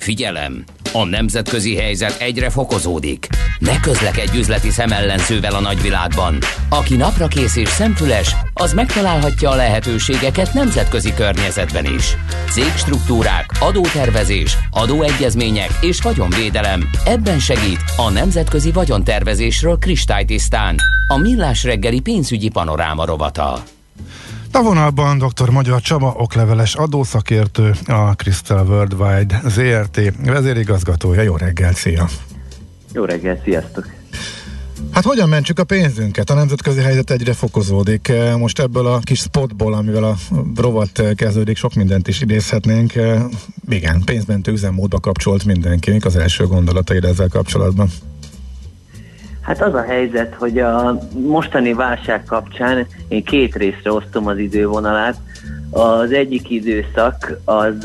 Figyelem! A nemzetközi helyzet egyre fokozódik. Ne közlekedj üzleti szemellenzővel a nagyvilágban. Aki naprakész és szemfüles, az megtalálhatja a lehetőségeket nemzetközi környezetben is. Cégstruktúrák, adótervezés, adóegyezmények és vagyonvédelem. Ebben segít a nemzetközi vagyontervezésről kristálytisztán. A Millás reggeli pénzügyi panoráma rovata. A vonalban dr. Magyar Csaba, okleveles adószakértő, a Crystal Worldwide ZRT vezérigazgatója. Jó reggelt, szia! Jó reggelt, sziasztok! Hát hogyan mentsük a pénzünket? A nemzetközi helyzet egyre fokozódik. Most ebből a kis spotból, amivel a rovat kezdődik, sok mindent is idézhetnénk. Igen, pénzmentő üzemmódba kapcsolt mindenki. Mik az első gondolataid ezzel kapcsolatban? Hát az a helyzet, hogy a mostani válság kapcsán én két részre osztom az idővonalát. Az egyik időszak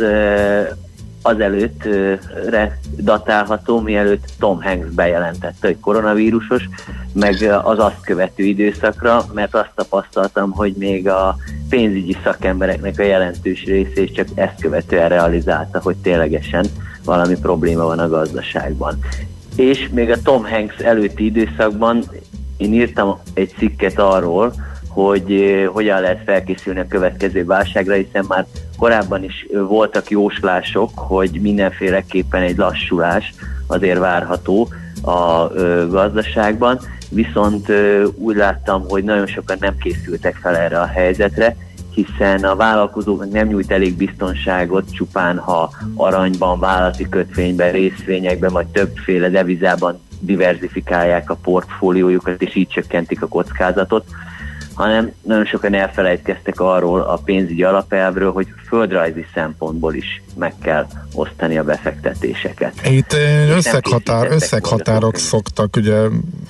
az előttre datálható, mielőtt Tom Hanks bejelentette, hogy koronavírusos, meg az azt követő időszakra, mert azt tapasztaltam, hogy még a pénzügyi szakembereknek a jelentős része is csak ezt követően realizálta, hogy ténylegesen valami probléma van a gazdaságban. És még a Tom Hanks előtti időszakban én írtam egy cikket arról, hogy hogyan lehet felkészülni a következő válságra, hiszen már korábban is voltak jóslások, hogy mindenféleképpen egy lassulás azért várható a gazdaságban, viszont úgy láttam, hogy nagyon sokan nem készültek fel erre a helyzetre, hiszen a vállalkozóknak nem nyújt elég biztonságot csupán, ha aranyban, vállalati kötvényben, részvényekben vagy többféle devizában diverzifikálják a portfóliójukat, és így csökkentik a kockázatot, hanem nagyon sokan elfelejtkeztek arról a pénzügyi alapelvről, hogy földrajzi szempontból is meg kell osztani a befektetéseket. Itt összeghatárok szoktak ugye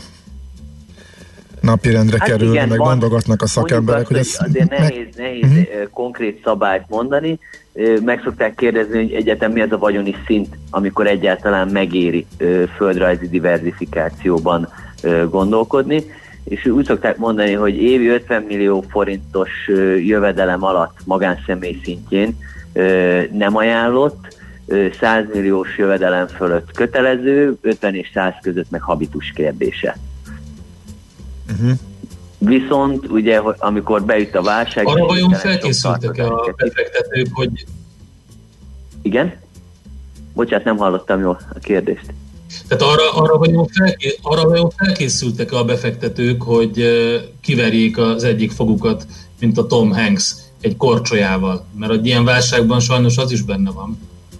napirendre kerülni, igen, meg mondogatnak a szakemberek, hogy ez... Azért nehéz konkrét szabályt mondani. Meg szokták kérdezni, hogy egyetem mi az a vagyoni szint, amikor egyáltalán megéri földrajzi diverzifikációban gondolkodni. És úgy szokták mondani, hogy évi 50 millió forintos jövedelem alatt magánszemély szintjén nem ajánlott, 100 milliós jövedelem fölött kötelező, 50 és 100 között meg habitus kérdése. Viszont ugye, amikor beüt a válság... Arra vajon felkészültek-e a befektetők, hogy... Igen? Bocsánat, nem hallottam jól a kérdést. Tehát arra vajon felkészültek-e a befektetők, hogy kiverjék az egyik fogukat, mint a Tom Hanks egy korcsolyával? Mert egy ilyen válságban sajnos az is benne van.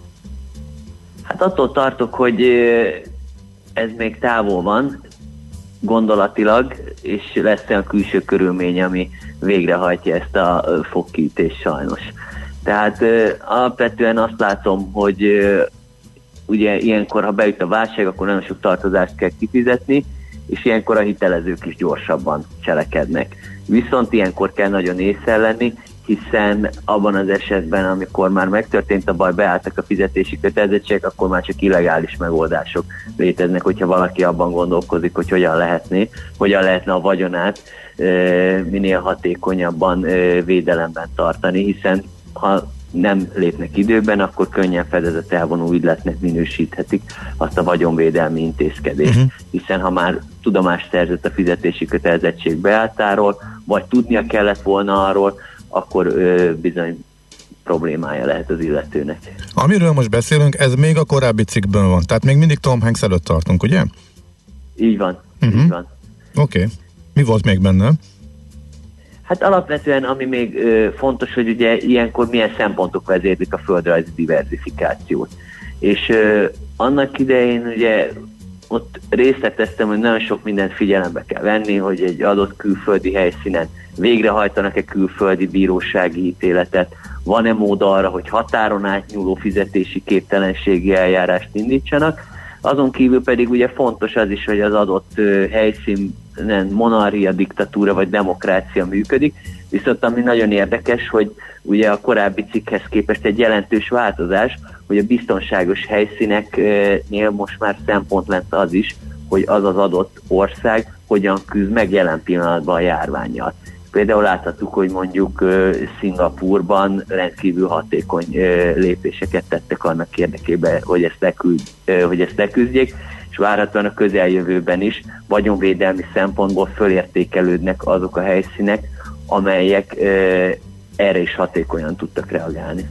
Hát attól tartok, hogy ez még távol van, gondolatilag, és lesz olyan külső körülmény, ami végrehajtja ezt a fogkiütést sajnos. Tehát alapvetően azt látom, hogy ugye ilyenkor, ha beüt a válság, akkor nagyon sok tartozást kell kifizetni, és ilyenkor a hitelezők is gyorsabban cselekednek. Viszont ilyenkor kell nagyon észre lenni, hiszen abban az esetben, amikor már megtörtént a baj, beálltak a fizetési kötelezettségek, akkor már csak illegális megoldások léteznek, hogyha valaki abban gondolkozik, hogy hogyan lehetne a vagyonát minél hatékonyabban védelemben tartani, hiszen ha nem lépnek időben, akkor könnyen fedezet elvonó ügyletnek minősíthetik azt a vagyonvédelmi intézkedést. Hiszen ha már tudomást szerzett a fizetési kötelezettség beálltáról, vagy tudnia kellett volna arról, akkor bizony problémája lehet az illetőnek. Amiről most beszélünk, ez még a korábbi cikkből van, tehát még mindig Tom Hanks előtt tartunk, ugye? Így van. Így van. Oké. Mi volt még benne? Hát alapvetően, ami még fontos, hogy ugye ilyenkor milyen szempontok vezérlik a földrajzi diverzifikációt. És annak idején ugye ott részleteztem, hogy nagyon sok mindent figyelembe kell venni, hogy egy adott külföldi helyszínen végrehajtanak-e külföldi bírósági ítéletet, van-e mód arra, hogy határon átnyúló fizetési képtelenségi eljárást indítsanak. Azon kívül pedig ugye fontos az is, hogy az adott helyszínen monarchia, diktatúra vagy demokrácia működik, viszont ami nagyon érdekes, hogy ugye a korábbi cikkhez képest egy jelentős változás, hogy a biztonságos helyszíneknél most már szempont lett az is, hogy az az adott ország hogyan küzd meg jelen pillanatban a járvánnyal. Például láthattuk, hogy mondjuk Szingapúrban rendkívül hatékony lépéseket tettek annak érdekében, hogy ezt leküzdjék, és várhatóan a közeljövőben is vagyonvédelmi szempontból fölértékelődnek azok a helyszínek, amelyek erre is hatékonyan tudtak reagálni.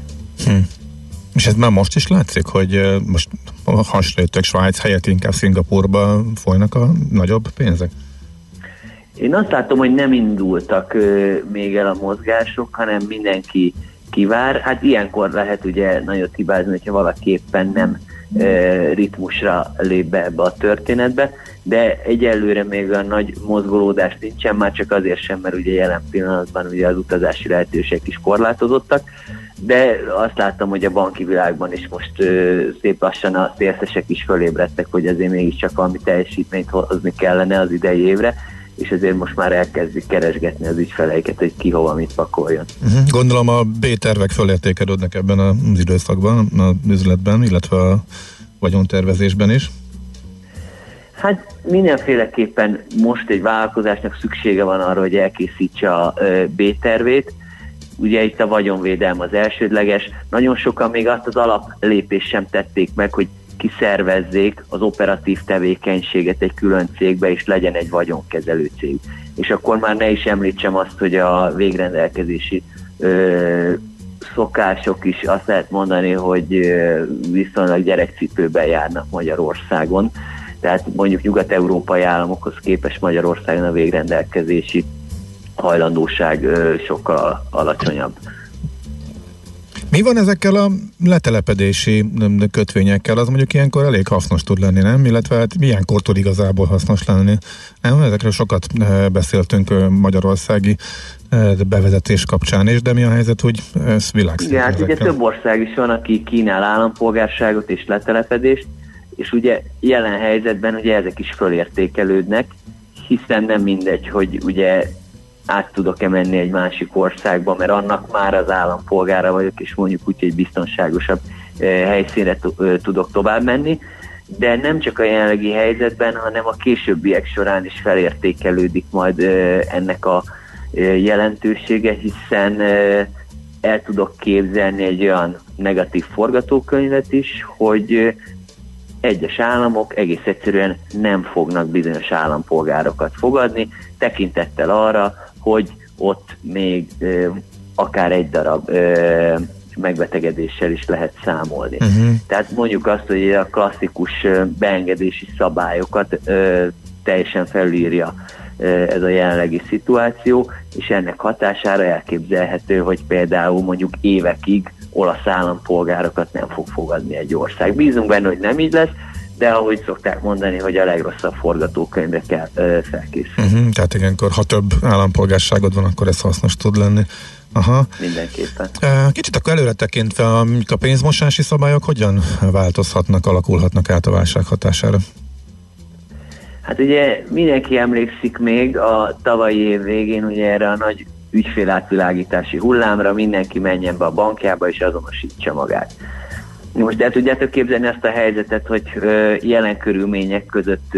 És ez már most is látszik, hogy most hasonlítólag Svájc helyett inkább Szingapúrba folynak a nagyobb pénzek? Én azt látom, hogy nem indultak még el a mozgások, hanem mindenki kivár. Hát ilyenkor lehet ugye nagyot hibázni, hogyha valaki éppen nem ritmusra lép be ebbe a történetbe, de egyelőre még a nagy mozgolódás nincsen, már csak azért sem, mert ugye jelen pillanatban ugye az utazási lehetőségek is korlátozottak, de azt láttam, hogy a banki világban is most szép lassan a szélszesek is fölébredtek, hogy azért mégiscsak valami teljesítményt hozni kellene az idei évre, és ezért most már elkezdik keresgetni az ügyfeleiket, hogy ki hova mit pakoljon. Gondolom a B-tervek fölértékelődnek ebben az időszakban, az üzletben, illetve a vagyontervezésben is. Hát mindenféleképpen most egy vállalkozásnak szüksége van arra, hogy elkészítse a B-tervét. Ugye itt a vagyonvédelem az elsődleges. Nagyon sokan még azt az alaplépést sem tették meg, hogy kiszervezzék az operatív tevékenységet egy külön cégbe, és legyen egy vagyonkezelő cég. És akkor már ne is említsem azt, hogy a végrendelkezési szokások is azt lehet mondani, hogy viszonylag gyerekcipőben járnak Magyarországon. Tehát mondjuk nyugat-európai államokhoz képest Magyarországon a végrendelkezési hajlandóság sokkal alacsonyabb. Mi van ezekkel a letelepedési kötvényekkel? Az mondjuk ilyenkor elég hasznos tud lenni, nem? Illetve hát ilyenkor tud igazából hasznos lenni. Nem? Ezekről sokat beszéltünk magyarországi bevezetés kapcsán is, de mi a helyzet, hogy ez világszintű? Igen, hát ugye több ország is van, aki kínál állampolgárságot és letelepedést, és ugye jelen helyzetben ugye ezek is fölértékelődnek, hiszen nem mindegy, hogy ugye át tudok-e menni egy másik országba, mert annak már az állampolgára vagyok, és mondjuk úgy, hogy biztonságosabb helyszínre tudok tovább menni, de nem csak a jelenlegi helyzetben, hanem a későbbiek során is felértékelődik majd ennek a jelentősége, hiszen el tudok képzelni egy olyan negatív forgatókönyvet is, hogy egyes államok egész egyszerűen nem fognak bizonyos állampolgárokat fogadni, tekintettel arra, hogy ott még akár egy darab megbetegedéssel is lehet számolni. Tehát mondjuk azt, hogy a klasszikus beengedési szabályokat teljesen felülírja ez a jelenlegi szituáció, és ennek hatására elképzelhető, hogy például mondjuk évekig olasz állampolgárokat nem fog fogadni egy ország. Bízunk benne, hogy nem így lesz, de ahogy szokták mondani, hogy a legrosszabb forgatókönyvre kell felkészülni. Tehát ilyenkor, ha több állampolgárságod van, akkor ez hasznos tud lenni. Aha. Mindenképpen. Kicsit akkor előre tekintve, a pénzmosási szabályok hogyan változhatnak, alakulhatnak át a válság hatására? Hát ugye mindenki emlékszik még a tavalyi év végén ugye erre a nagy ügyfélátvilágítási hullámra, mindenki menjen be a bankjába és azonosítsa magát. Most el tudjátok képzelni azt a helyzetet, hogy jelen körülmények között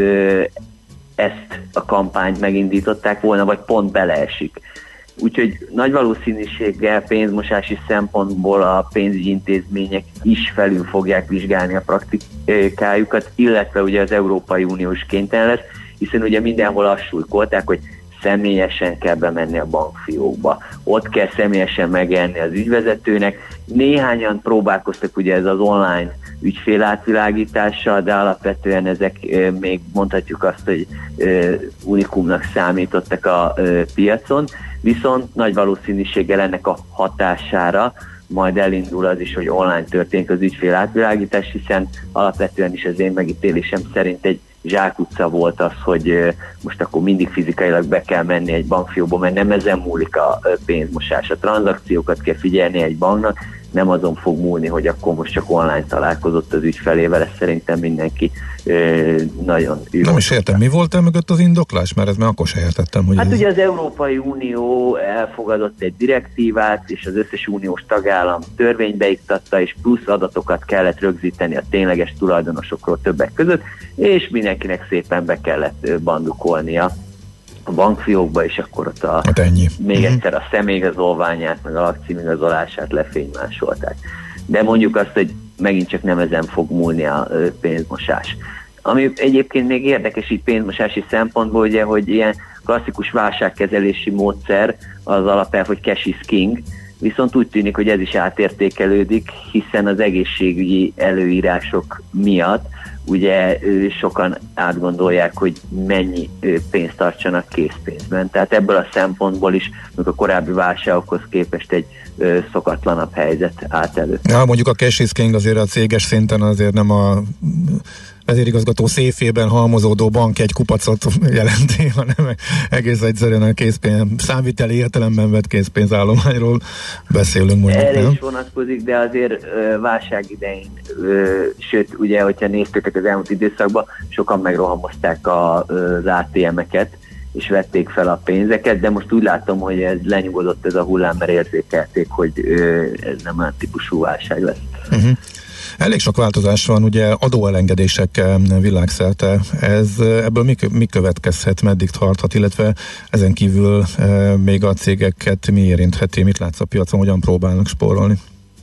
ezt a kampányt megindították volna, vagy pont beleesik. Úgyhogy nagy valószínűséggel pénzmosási szempontból a pénzügyi intézmények is felül fogják vizsgálni a praktikájukat, illetve ugye az Európai Unió is kénytelen lesz, hiszen ugye mindenhol azt súlykolták, hogy személyesen kell bemenni a bankfiókba. Ott kell személyesen megjelenni az ügyvezetőnek. Néhányan próbálkoztak ugye ez az online ügyfélátvilágítással, de alapvetően ezek még mondhatjuk azt, hogy unikumnak számítottak a piacon, viszont nagy valószínűséggel ennek a hatására majd elindul az is, hogy online történik az ügyfélátvilágítás, hiszen alapvetően is az én megítélésem szerint egy zsákutca volt az, hogy most akkor mindig fizikailag be kell menni egy bankfiókba, mert nem ezen múlik a pénzmosás. A tranzakciókat kell figyelni egy banknak, nem azon fog múlni, hogy akkor most csak online találkozott az ügyfelével, ezt szerintem mindenki nagyon... Nem is értem, mi volt mögött az indoklás? Mert ez már akkor se értettem, hogy... Hát ugye az Európai Unió elfogadott egy direktívát, és az összes uniós tagállam törvénybe iktatta, és plusz adatokat kellett rögzíteni a tényleges tulajdonosokról többek között, és mindenkinek szépen be kellett bandukolnia a bankfiókba, és akkor ott még egyszer a személyigazolványát, meg a lakcímigazolását lefénymásolták. De mondjuk azt, hogy megint csak nem ezen fog múlni a pénzmosás. Ami egyébként még érdekes így pénzmosási szempontból, ugye, hogy ilyen klasszikus válságkezelési módszer az alapelv, hogy cash is king, viszont úgy tűnik, hogy ez is átértékelődik, hiszen az egészségügyi előírások miatt ugye sokan átgondolják, hogy mennyi pénzt tartsanak készpénzben. Tehát ebből a szempontból is, a korábbi válságokhoz képest egy szokatlanabb helyzet állt elő. Ja, mondjuk a cash is king azért a céges szinten azért nem a vezérigazgató széfében halmozódó bank egy kupacot jelenti, hanem egész egyszerűen a készpénz, számviteli értelemben vett készpénzállományról beszélünk mondjuk. Erre is vonatkozik, de azért válság idején, sőt, ugye, hogyha néztétek az elmúlt időszakban, sokan megrohamozták az ATM-eket, és vették fel a pénzeket, de most úgy látom, hogy ez lenyugodott ez a hullám, mert érzékelték, hogy ez nem olyan típusú válság lesz. Elég sok változás van, ugye adóelengedések világszerte. Ebből mi következhet, meddig tarthat, illetve ezen kívül még a cégeket mi érintheti, mit látsz a piacon, hogyan próbálnak spórolni?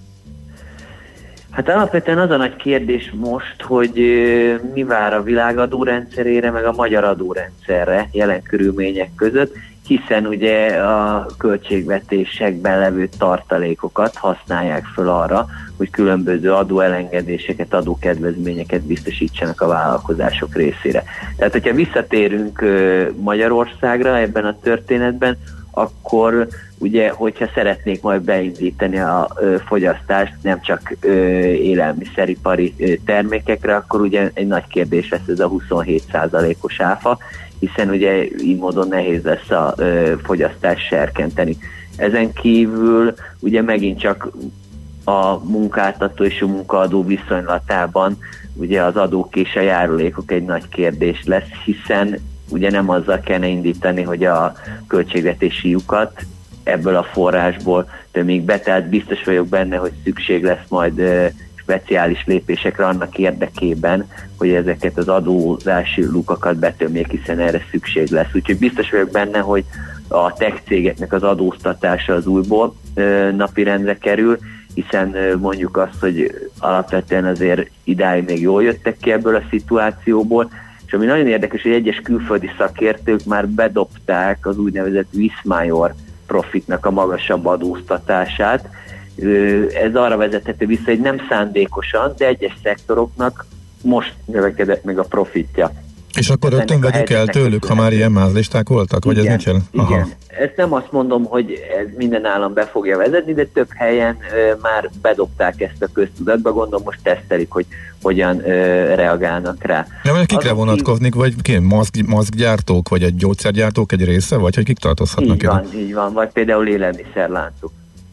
Hát alapvetően az a nagy kérdés most, hogy mi vár a világ adórendszerére, meg a magyar adórendszerre jelen körülmények között, hiszen ugye a költségvetésekben levő tartalékokat használják föl arra, hogy különböző adóelengedéseket, adókedvezményeket biztosítsanak a vállalkozások részére. Tehát, hogyha visszatérünk Magyarországra ebben a történetben, akkor ugye, hogyha szeretnék majd beindítani a fogyasztást nem csak élelmiszeripari termékekre, akkor ugye egy nagy kérdés lesz ez a 27%-os áfa, hiszen ugye így módon nehéz lesz a fogyasztást serkenteni. Ezen kívül ugye megint csak a munkáltató és a munkaadó viszonylatában ugye az adók és a járulékok egy nagy kérdés lesz, hiszen ugye nem azzal kellene indítani, hogy a költségvetési lyukat ebből a forrásból tömik be, tehát biztos vagyok benne, hogy szükség lesz majd speciális lépésekre annak érdekében, hogy ezeket az adózási lukakat betömjék, hiszen erre szükség lesz. Úgyhogy biztos vagyok benne, hogy a tech cégeknek az adóztatása az újból napirendre kerül, hiszen mondjuk azt, hogy alapvetően azért idáig még jól jöttek ki ebből a szituációból, és ami nagyon érdekes, hogy egyes külföldi szakértők már bedobták az úgynevezett Viszmajor profitnak a magasabb adóztatását. Ez arra vezethető vissza, hogy nem szándékosan, de egyes szektoroknak most növekedett meg a profitja. És akkor rögtön vegyük el tőlük, ha már ilyen mázlisták voltak? Vagy igen, ez mit jelent? Igen. Ezt nem azt mondom, hogy ez minden állam be fogja vezetni, de több helyen már bedobták ezt a köztudatba, gondolom most tesztelik, hogy hogyan reagálnak rá. Ja, vagy kikre vonatkozni, vagy maszkgyártók, vagy egy gyógyszergyártók egy része, vagy hogy kik tartozhatnak? Így van, vagy például élelmiszerláncok.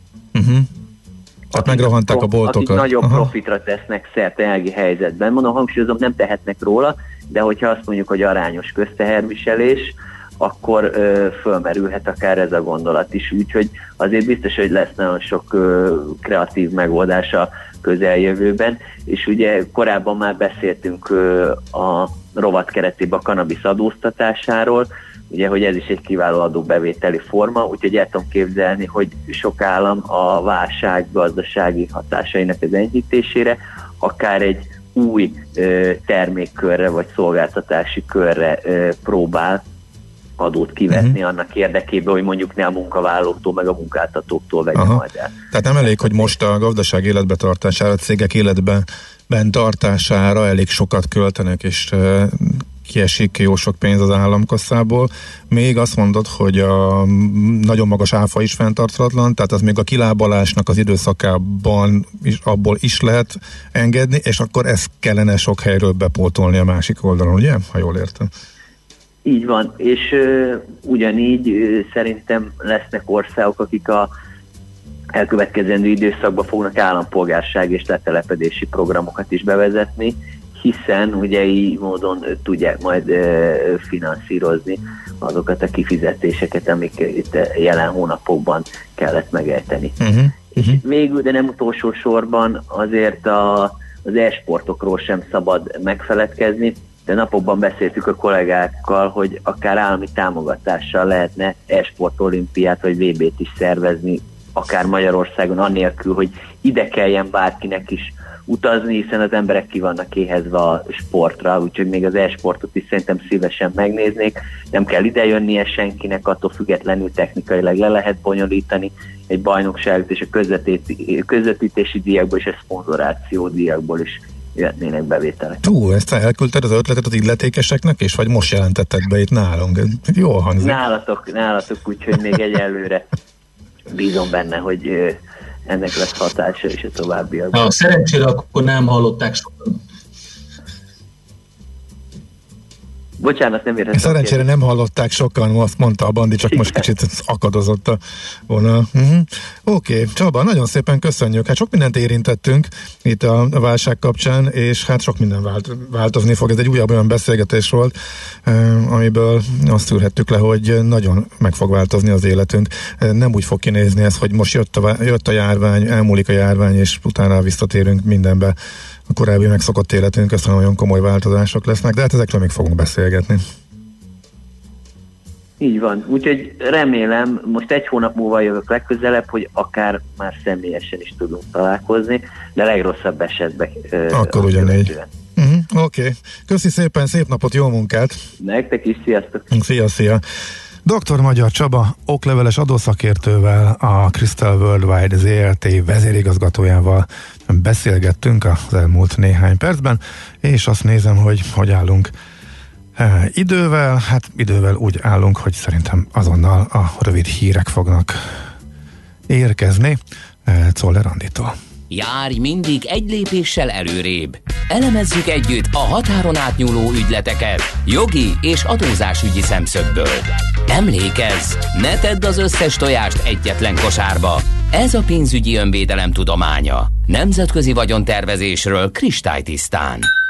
Tehát megrohanták a boltokat. Akik nagyobb profitra tesznek szert jelenlegi helyzetben. Mondom, hangsúlyozom, nem tehetnek róla, de hogyha azt mondjuk, hogy arányos közteherviselés, akkor fölmerülhet akár ez a gondolat is. Úgyhogy azért biztos, hogy lesz nagyon sok kreatív megoldás a közeljövőben, és ugye korábban már beszéltünk a rovat keretében a kannabisz adóztatásáról, ugye, hogy ez is egy kiváló adóbevételi forma, úgyhogy el tudom képzelni, hogy sok állam a válság gazdasági hatásainak az enyhítésére akár egy új termékkörre vagy szolgáltatási körre próbál adót kivetni annak érdekében, hogy mondjuk ne a munkavállalóktól meg a munkáltatóktól vegyen majd el. Tehát nem elég, hogy most a gazdaság életbe tartására, a cégek életben tartására elég sokat költenek, és kiesik jó sok pénz az államkasszából. Még azt mondod, hogy a nagyon magas áfa is fenntarthatatlan, tehát az még a kilábalásnak az időszakában is, abból is lehet engedni, és akkor ezt kellene sok helyről bepótolni a másik oldalon, ugye? Ha jól értem. Így van, és ugyanígy szerintem lesznek országok, akik a elkövetkezendő időszakban fognak állampolgárság és letelepedési programokat is bevezetni, hiszen ugye így módon tudják majd finanszírozni azokat a kifizetéseket, amik itt jelen hónapokban kellett megejteni. És végül, de nem utolsó sorban azért az e-sportokról sem szabad megfeledkezni. de napokban beszéltük a kollégákkal, hogy akár állami támogatással lehetne e-sport olimpiát vagy VB-t is szervezni, akár Magyarországon, annélkül, hogy ide kelljen bárkinek is utazni, hiszen az emberek ki vannak éhezve a sportra, úgyhogy még az e-sportot is szerintem szívesen megnéznék. Nem kell idejönnie senkinek, attól függetlenül technikailag le lehet bonyolítani egy bajnokságot, és a közvetítési díjakból és a szponzoráció díjakból is jöhetnének bevételek. Ezt elküldted az ötletet az illetékeseknek, és vagy most jelentetted be itt nálunk? Jól hangzik. Nálatok, úgyhogy még egyelőre bízom benne, hogy ennek lesz hatása is a továbbiakban. Szerencsére akkor nem hallották sokan. Bocsánat, nem érhettem. Szerencsére nem hallották sokan, azt mondta a Bandi, csak most kicsit akadozott a vonal. Oké, Csaba, nagyon szépen köszönjük. Hát sok mindent érintettünk itt a válság kapcsán, és hát sok minden változni fog. Ez egy újabb olyan beszélgetés volt, amiből azt szűrhettük le, hogy nagyon meg fog változni az életünk. Nem úgy fog kinézni ez, hogy most jött a járvány, elmúlik a járvány, és utána visszatérünk mindenbe. A korábbi megszokott életünk, aztán nagyon komoly változások lesznek, de hát ezekről még fogunk beszélgetni. Így van, úgyhogy remélem, most egy hónap múlva jövök legközelebb, hogy akár már személyesen is tudunk találkozni, de legrosszabb esetben akkor ugyanígy. Oké. Köszi szépen, szép napot, jó munkát! Nektek is, sziasztok! Szia! Dr. Magyar Csaba okleveles adószakértővel, a Crystal Worldwide ZRT vezérigazgatójával beszélgettünk az elmúlt néhány percben, és azt nézem, hogy állunk idővel. Hát idővel úgy állunk, hogy szerintem azonnal a rövid hírek fognak érkezni Czoller Anditól. Járj mindig egy lépéssel előrébb. Elemezzük együtt a határon átnyúló ügyleteket jogi és adózásügyi szemszögből. Emlékezz, ne tedd az összes tojást egyetlen kosárba. Ez a pénzügyi önvédelem tudománya. Nemzetközi vagyontervezésről kristálytisztán.